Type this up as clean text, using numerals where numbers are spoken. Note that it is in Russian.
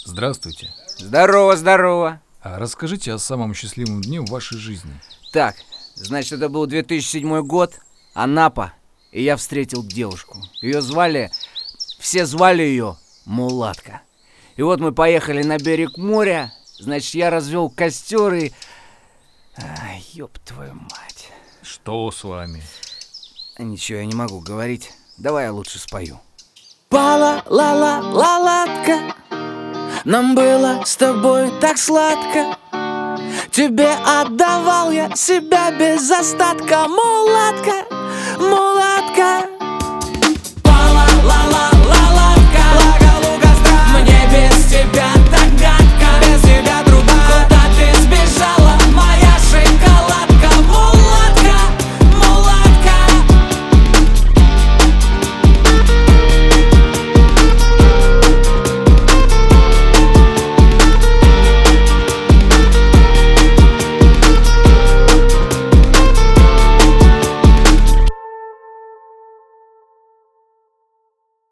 Здравствуйте. Здорово, здорово. Расскажите о самом счастливом дне в вашей жизни. Так, значит, это был 2007 год, Анапа, и я встретил девушку. Все звали ее Мулатка. И вот мы поехали на берег моря, значит, я развел костер и... ёб твою мать. Что с вами? Ничего я не могу говорить, давай я лучше спою. Пала-ла-ла-ла-ладка, нам было с тобой так сладко. Тебе отдавал я себя без остатка. Мулатка, мулатка,